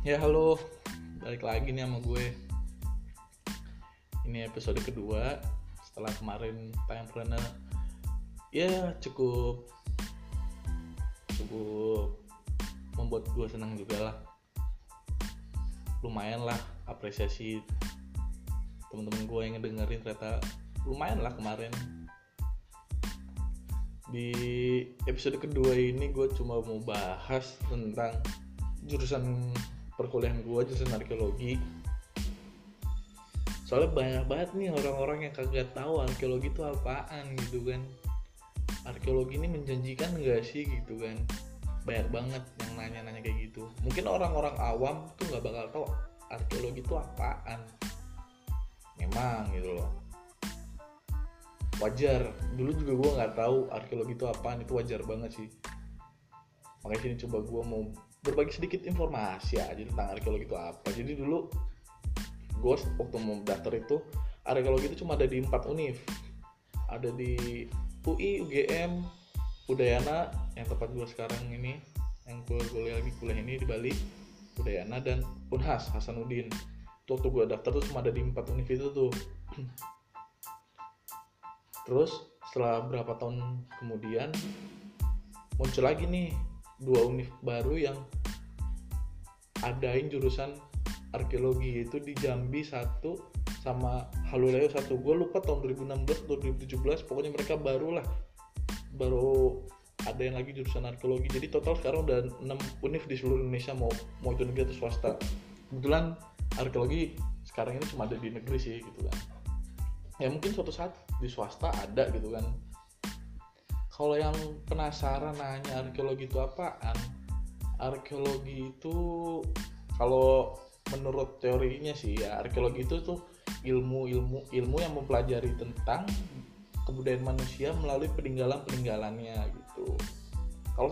Ya halo, balik lagi nih sama gue. Ini episode kedua setelah kemarin tayang perdana. Ya cukup membuat gue senang juga lah. Lumayan lah apresiasi teman-teman gue yang ngedengerin, ternyata lumayan lah kemarin. Di episode kedua ini gue cuma mau bahas tentang jurusan perkuliahan gue, jurusan arkeologi. Soalnya banyak banget nih orang-orang yang kagak tahu arkeologi itu apaan gitu kan. Arkeologi ini menjanjikan nggak sih gitu kan. Banyak banget yang nanya-nanya kayak gitu. Mungkin orang-orang awam tuh nggak bakal tahu arkeologi itu apaan. Memang gitu loh. Wajar. Dulu juga gue nggak tahu arkeologi itu apaan. Itu wajar banget sih. Makanya sini coba gue mau berbagi sedikit informasi aja tentang arkeologi itu apa. Jadi dulu gue waktu mau daftar itu, arkeologi itu cuma ada di 4 univ. Ada di UI, UGM, Udayana yang tempat gue sekarang ini, yang gue kuliah ini di Bali, Udayana, dan Unhas Hasanuddin. Itu waktu gue daftar tuh cuma ada di 4 univ itu tuh. Terus setelah berapa tahun kemudian muncul lagi nih 2 univ baru yang adain jurusan arkeologi, itu di Jambi 1 sama Halulayo 1. Gue lupa tahun 2016 atau 2017, pokoknya mereka baru ada yang lagi jurusan arkeologi. Jadi total sekarang udah 6 univ di seluruh Indonesia, mau itu negeri atau swasta. Kebetulan arkeologi sekarang ini cuma ada di negeri sih gitu kan. Ya mungkin suatu saat di swasta ada gitu kan. Kalau yang penasaran nanya arkeologi itu apaan, arkeologi itu kalau menurut teorinya sih ya, arkeologi itu tuh ilmu yang mempelajari tentang kebudayaan manusia melalui peninggalannya gitu. Kalau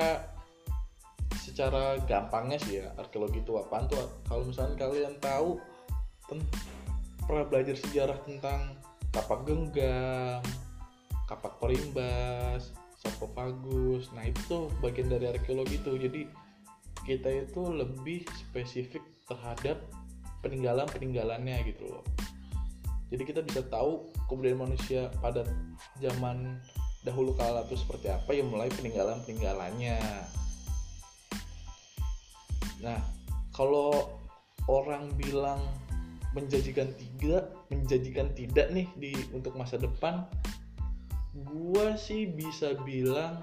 secara gampangnya sih ya, arkeologi itu apaan tuh, kalau misalnya kalian tahu pernah belajar sejarah tentang Kapak Genggam, Kapak Perimbas, Sarkofagus, nah itu tuh bagian dari arkeologi tuh. Jadi kita itu lebih spesifik terhadap peninggalannya gitu loh. Jadi kita bisa tahu kebudayaan manusia pada zaman dahulu kala itu seperti apa ya, mulai peninggalannya. Nah, kalau orang bilang menjanjikan tidak nih untuk masa depan, gua sih bisa bilang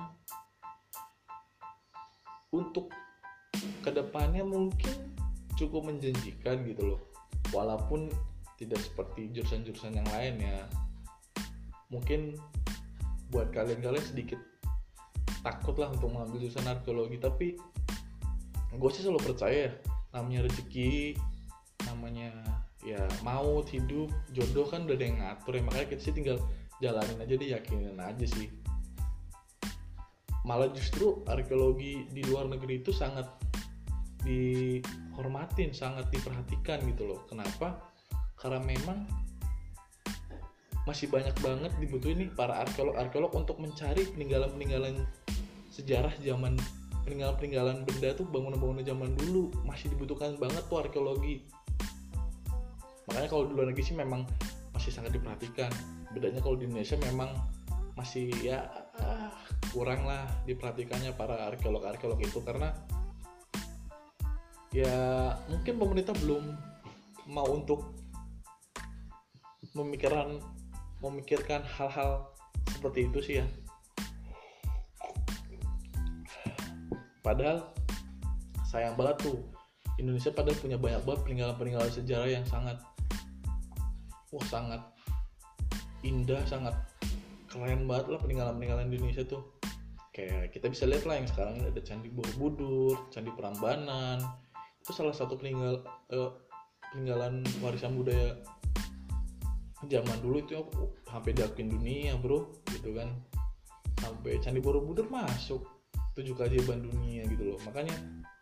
untuk kedepannya mungkin cukup menjanjikan gitu loh, walaupun tidak seperti jurusan-jurusan yang lain ya. Mungkin buat kalian sedikit takut lah untuk mengambil jurusan arkeologi, tapi gue sih selalu percaya namanya rezeki, namanya ya maut, hidup, jodoh kan udah ada yang ngatur ya. Makanya kita sih tinggal jalanin aja deh, yakinin aja sih. Malah justru arkeologi di luar negeri itu sangat dihormatin, sangat diperhatikan gitu loh. Kenapa? Karena memang masih banyak banget dibutuhin nih para arkeolog untuk mencari peninggalan sejarah zaman, peninggalan benda tuh, bangunan-bangunan zaman dulu masih dibutuhkan banget tuh arkeologi. Makanya kalau di luar negeri sih memang masih sangat diperhatikan. Bedanya kalau di Indonesia memang masih ya kurang lah diperhatikannya para arkeolog itu, karena ya mungkin pemerintah belum mau untuk memikirkan hal-hal seperti itu sih ya. Padahal sayang banget tuh, Indonesia padahal punya banyak banget peninggalan sejarah yang sangat indah, sangat keren banget lah peninggalan di Indonesia tuh. Kayak kita bisa lihat lah yang sekarang ini ada Candi Borobudur, Candi Prambanan. Itu salah satu peninggalan warisan budaya zaman dulu itu sampai diakuin dunia bro gitu kan. Sampai Candi Borobudur masuk 7 keajaiban dunia gitu loh. Makanya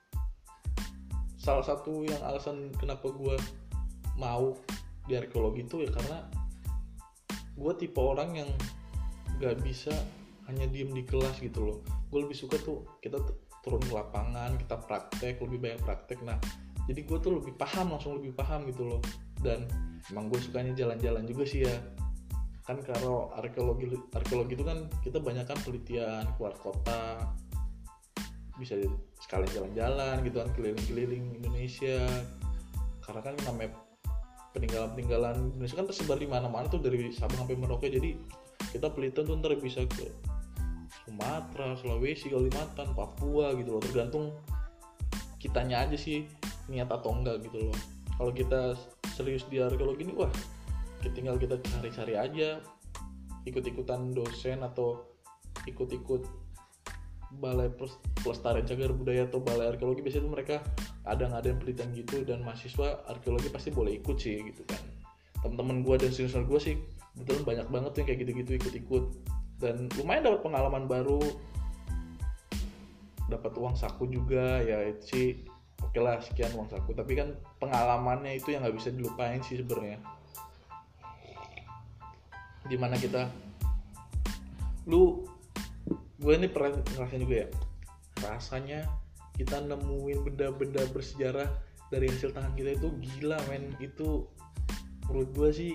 salah satu yang alasan kenapa gue mau di arkeologi itu ya karena gue tipe orang yang gak bisa hanya diem di kelas gitu loh. Gue lebih suka tuh kita turun ke lapangan, kita praktek, lebih banyak praktek. Nah jadi gue tuh langsung lebih paham gitu loh. Dan emang gue sukanya jalan-jalan juga sih ya kan, kalau arkeologi itu kan kita banyak kan penelitian keluar kota, bisa sekalian jalan-jalan gitu kan, keliling-keliling Indonesia, karena kan namanya peninggalan Indonesia kan tersebar di mana-mana tuh dari Sabang sampai Merauke. Jadi kita penelitian tuh ntar bisa ke Sumatera, Sulawesi, Kalimantan, Papua gitu loh, tergantung kitanya aja sih niat atau enggak gitu loh. Kalau kita serius di arkeologi ini, wah tinggal kita cari-cari aja, ikut-ikutan dosen atau ikut-ikut balai pelestarian cagar budaya atau balai arkeologi. Biasanya tuh mereka ada ngadain penelitian gitu, dan mahasiswa arkeologi pasti boleh ikut sih gitu kan. Teman-teman gue dan senior gue sih betul banyak banget tuh yang kayak gitu-gitu ikut-ikut, dan lumayan dapat pengalaman baru, dapat uang saku juga ya. Itu sih oke lah, sekian uang saku, tapi kan pengalamannya itu yang nggak bisa dilupain sih sebenarnya. Dimana gue ini pernah ngerasain juga ya, rasanya kita nemuin benda-benda bersejarah dari hasil tangan kita itu gila men. Itu menurut gue sih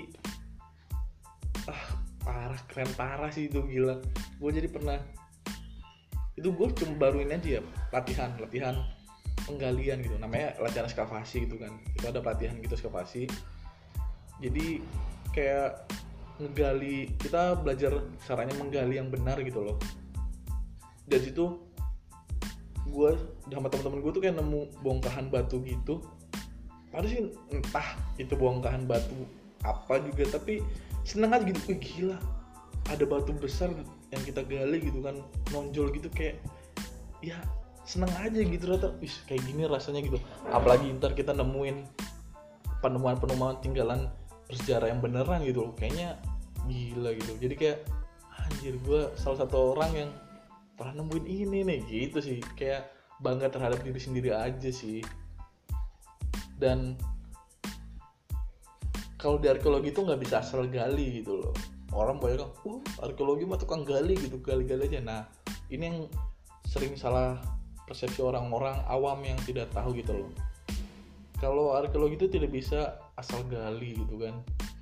keren parah sih, itu gila. Gue jadi pernah, itu gue cuma baruin aja ya, latihan penggalian gitu, namanya latihan ekskavasi gitu kan. Itu ada pelatihan gitu ekskavasi, jadi kayak ngegali, kita belajar caranya menggali yang benar gitu loh. Dari situ gue sama teman-teman gue tuh kayak nemu bongkahan batu gitu. Padahal sih entah itu bongkahan batu apa juga, tapi seneng aja gitu. Gila, ada batu besar yang kita gali gitu kan, nonjol gitu, kayak ya seneng aja gitu rata. Kayak gini rasanya gitu. Apalagi ntar kita nemuin penemuan tinggalan bersejarah yang beneran gitu loh, kayaknya gila gitu. Jadi kayak anjir, gue salah satu orang yang pernah nemuin ini nih gitu sih, kayak bangga terhadap diri sendiri aja sih. Dan kalau di arkeologi itu nggak bisa asal gali gitu loh. Orang banyak kan, arkeologi mah tukang gali gitu, gali-gali aja. Nah ini yang sering salah persepsi orang-orang awam yang tidak tahu gitu loh. Kalau arkeologi itu tidak bisa asal gali gitu kan.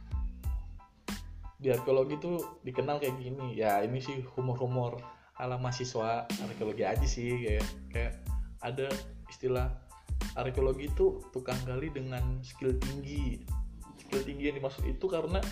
Di arkeologi itu dikenal kayak gini ya, ini sih humor ala mahasiswa arkeologi aja sih, kayak ada istilah arkeologi itu tukang gali dengan skill tinggi. Skill tinggi yang dimaksud itu karena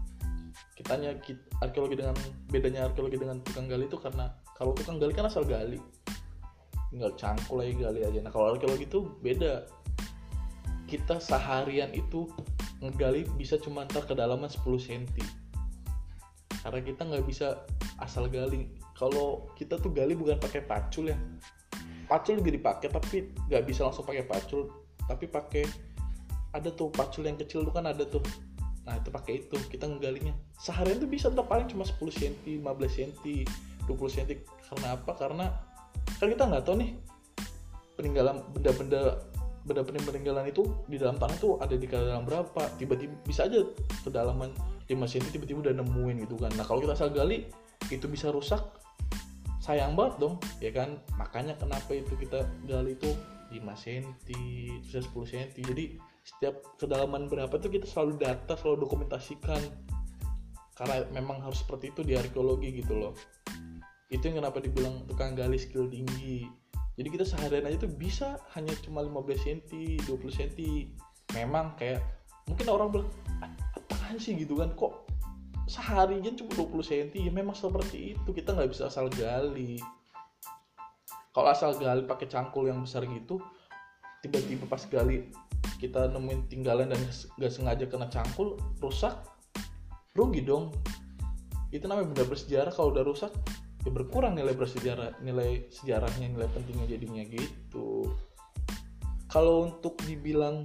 bedanya arkeologi dengan tukang gali itu karena kalau tukang gali kan asal gali, tinggal cangkul lagi gali aja. Nah kalau arkeologi itu beda, kita seharian itu ngegali bisa cuma ntar kedalaman 10 cm, karena kita nggak bisa asal gali. Kalau kita tuh gali bukan pakai pacul ya, pacul juga dipakai tapi nggak bisa langsung pakai pacul, tapi pakai ada tuh pacul yang kecil tuh kan ada tuh. Nah itu pakai itu kita ngegalinya seharian tuh bisa ntar paling cuma 10 cm, 15 cm, 20 cm. Karena apa? Karena kan kita nggak tahu nih peninggalan benda peninggalan itu di dalam tanah tuh ada di kedalaman berapa. Tiba-tiba bisa aja kedalaman 5 cm tiba-tiba udah nemuin gitu kan. Nah kalau kita asal gali itu bisa rusak, sayang banget dong ya kan. Makanya kenapa itu kita gali itu 5 cm, bisa 10 cm. Jadi setiap kedalaman berapa tuh kita selalu data, selalu dokumentasikan, karena memang harus seperti itu di arkeologi gitu loh. Itu yang kenapa dibilang tukang gali skill tinggi. Jadi kita seharian aja tuh bisa hanya cuma 15 cm, 20 cm. Memang kayak mungkin orang bilang apaan sih gitu kan, kok seharian cuma 20 cm. Ya memang seperti itu, kita nggak bisa asal gali. Kalau asal gali pakai cangkul yang besar gitu, tiba-tiba pas gali kita nemuin tinggalan dan nggak sengaja kena cangkul, rusak, rugi dong. Itu namanya benda bersejarah. Kalau udah rusak ya berkurang nilai sejarahnya, nilai pentingnya jadinya gitu. Kalau untuk dibilang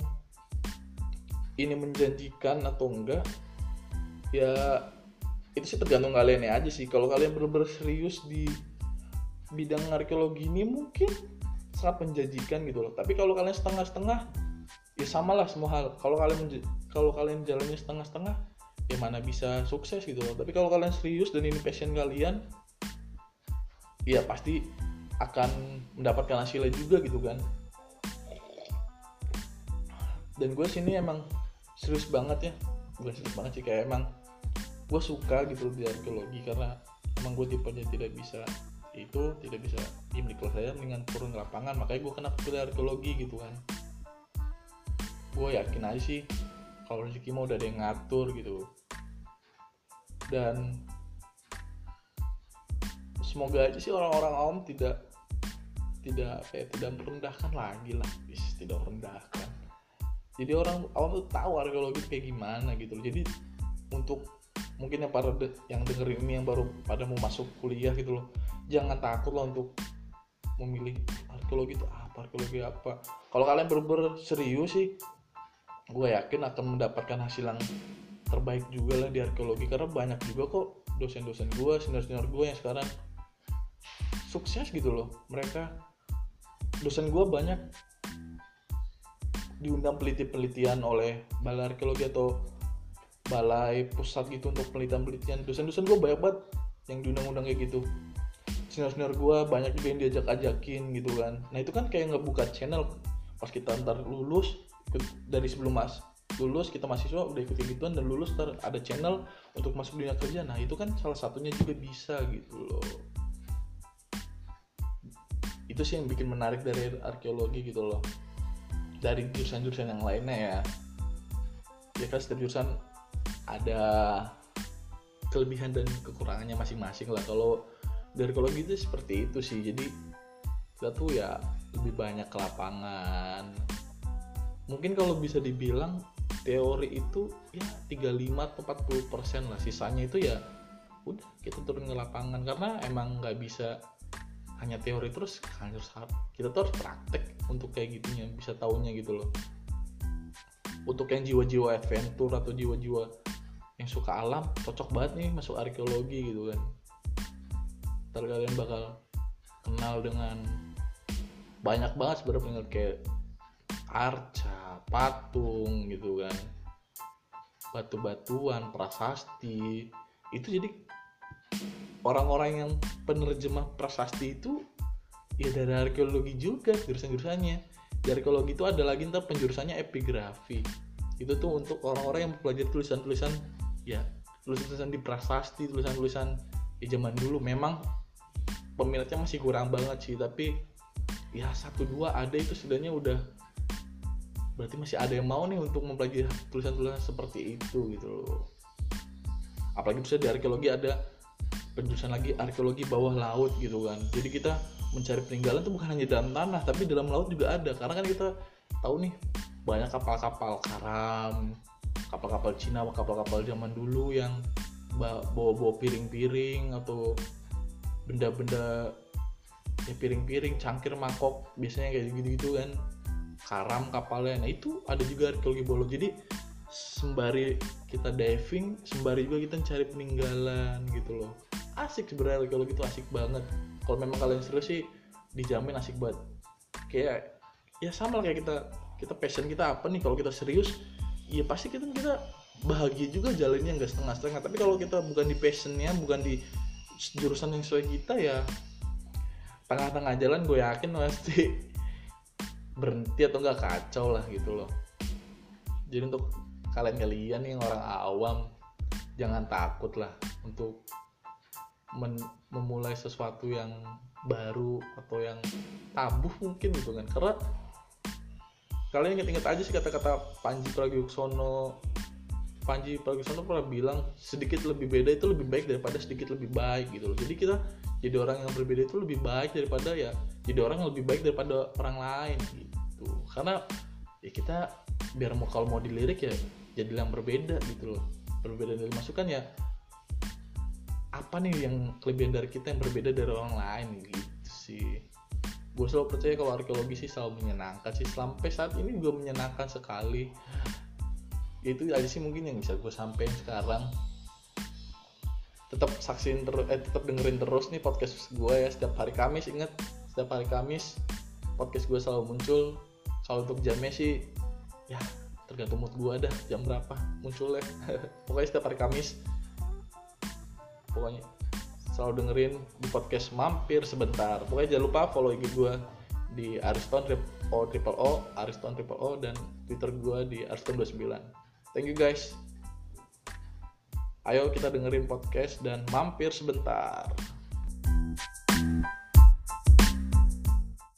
ini menjanjikan atau enggak, ya itu sih tergantung kalian ya aja sih. Kalau kalian benar-benar serius di bidang arkeologi ini mungkin sangat menjanjikan gitu loh. Tapi kalau kalian setengah-setengah, ya samalah semua hal. Kalau kalian jalannya setengah-setengah, ya mana bisa sukses gitu loh. Tapi kalau kalian serius dan ini passion kalian, ya pasti akan mendapatkan hasilnya juga gitu kan. Dan gue sini emang serius banget ya, bukan serius banget sih, kayak emang gue suka gitu di arkeologi karena emang gue tipenya tidak bisa diem di kelas saya, mendingan turun ke lapangan. Makanya gue kenapa pilih arkeologi gitu kan. Gue yakin aja sih kalau rezeki mau udah ada yang ngatur gitu. Dan semoga aja sih orang-orang awam tidak merendahkan lagi lah, tidak merendahkan. Jadi orang awam tuh tahu arkeologi kayak gimana gitu. Jadi untuk mungkin yang dengerin ini yang baru pada mau masuk kuliah gitu loh, jangan takut lah untuk memilih arkeologi itu apa. Kalau kalian bener-bener serius sih, gue yakin akan mendapatkan hasil yang terbaik juga lah di arkeologi. Karena banyak juga kok dosen-dosen gue, senior-senior gue yang sekarang sukses gitu loh. Mereka, dosen gue banyak diundang penelitian oleh balai arkeologi atau balai pusat gitu untuk penelitian. Dosen-dosen gue banyak banget yang diundang-undang kayak gitu. Senior-senior gue banyak juga yang diajak-ajakin gitu kan. Nah itu kan kayak ngebuka channel pas kita ntar lulus, dari sebelum lulus kita mahasiswa udah ikut gituan, dan lulus ntar ada channel untuk masuk dunia kerja. Nah itu kan salah satunya juga bisa gitu loh. Itu sih yang bikin menarik dari arkeologi gitu loh, dari jurusan-jurusan yang lainnya ya kan setiap jurusan ada kelebihan dan kekurangannya masing-masing lah. Kalau dari arkeologi itu seperti itu sih. Jadi kita tuh ya lebih banyak ke lapangan. Mungkin kalau bisa dibilang teori itu ya 35 atau 40% lah, sisanya itu ya udah kita turun ke lapangan. Karena emang nggak bisa hanya teori terus, kita tuh harus praktek untuk kayak gitunya, bisa taunya gitu loh. Untuk yang jiwa-jiwa adventure atau jiwa-jiwa yang suka alam, cocok banget nih masuk arkeologi gitu kan. Ntar kalian bakal kenal dengan banyak banget sebenarnya, kayak arca, patung gitu kan, batu-batuan, prasasti. Itu jadi orang-orang yang penerjemah prasasti itu ya dari arkeologi juga jurusan-jurusannya. Di arkeologi itu ada lagi ntar penjurusannya epigrafi. Itu tuh untuk orang-orang yang belajar tulisan-tulisan ya, tulisan-tulisan di prasasti, tulisan-tulisan di zaman dulu. Memang peminatnya masih kurang banget sih, tapi ya 1-2 ada itu setidaknya udah, berarti masih ada yang mau nih untuk mempelajari tulisan-tulisan seperti itu gitu loh. Apalagi bisa di arkeologi ada penjurusan lagi arkeologi bawah laut gitu kan. Jadi kita mencari peninggalan tuh bukan hanya dalam tanah, tapi dalam laut juga ada. Karena kan kita tahu nih banyak kapal-kapal karam, kapal-kapal Cina, kapal-kapal zaman dulu yang bawa piring-piring atau benda-benda ya, piring-piring, cangkir, mangkok, biasanya kayak gitu-gitu kan, karam kapalnya. Nah itu ada juga arkeologi bawah laut. Jadi sembari kita diving, sembari juga kita cari peninggalan gitu loh. Asik sebenarnya arkeologi itu, asik banget. Kalau memang kalian serius sih dijamin asik banget. Kayak ya sama lah kayak kita passion kita apa nih. Kalau kita serius ya pasti kita bahagia juga jalannya, nggak setengah-setengah. Tapi kalau kita bukan di passionnya, bukan di jurusan yang sesuai kita, ya tengah-tengah jalan gue yakin pasti berhenti atau nggak kacau lah gitu loh. Jadi untuk kalian yang orang awam, jangan takut lah untuk memulai sesuatu yang baru atau yang tabuh mungkin gitu kan. Karena kalian ingat aja sih kata-kata Panji Pragiwaksono pernah bilang sedikit lebih beda itu lebih baik daripada sedikit lebih baik gitu loh. Jadi kita jadi orang yang berbeda itu lebih baik daripada ya jadi orang yang lebih baik daripada orang lain gitu. Karena ya kita biar kalau mau dilirik ya jadi yang berbeda gitu loh. Berbeda dari masukan ya, apa nih yang kelebihan dari kita yang berbeda dari orang lain gitu sih. Gue selalu percaya kalau arkeologi sih selalu menyenangkan sih, sampai saat ini juga menyenangkan sekali. Itu aja sih mungkin yang bisa gue sampaikan sekarang. Tetap tetap dengerin terus nih podcast gue ya, setiap hari Kamis. Ingat, setiap hari Kamis podcast gue selalu muncul. Kalau untuk jamnya sih ya tergantung mood gue dah jam berapa munculnya. Pokoknya setiap hari Kamis. Pokoknya selalu dengerin di podcast Mampir Sebentar. Pokoknya jangan lupa follow IG gue di Ariston Ariston triple O, dan Twitter gue di Ariston29. Thank you guys. Ayo kita dengerin podcast dan mampir sebentar.